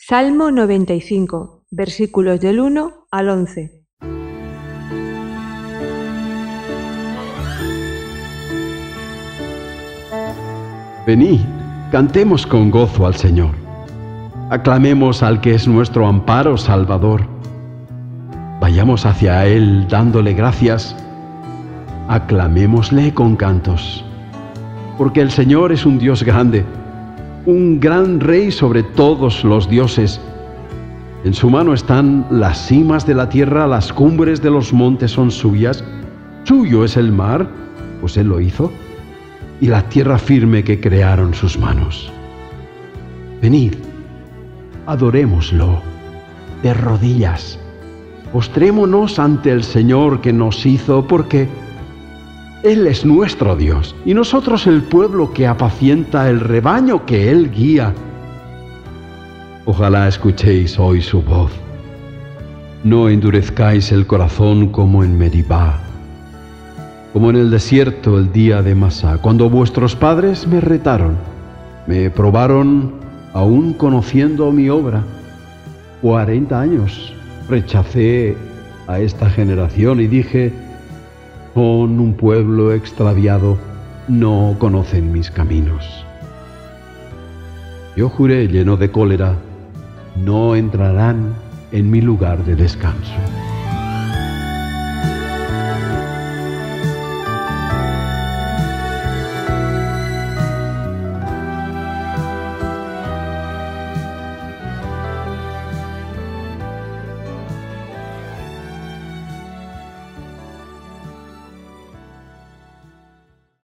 Salmo 95, versículos del 1 al 11. Venid, cantemos con gozo al Señor. Aclamemos al que es nuestro amparo salvador. Vayamos hacia Él dándole gracias. Aclamémosle con cantos. Porque el Señor es un Dios grande, un gran Rey sobre todos los dioses. En su mano están las cimas de la tierra, las cumbres de los montes son suyas. Suyo es el mar, pues Él lo hizo, y la tierra firme que crearon sus manos. Venid, adorémoslo de rodillas. Postrémonos ante el Señor que nos hizo, porque Él es nuestro Dios, y nosotros el pueblo que apacienta el rebaño que Él guía. Ojalá escuchéis hoy su voz. No endurezcáis el corazón como en Meribá, como en el desierto el día de Masá, cuando vuestros padres me retaron, me probaron aún conociendo mi obra. 40 años rechacé a esta generación y dije: son un pueblo extraviado, no conocen mis caminos. Yo juré lleno de cólera: no entrarán en mi lugar de descanso.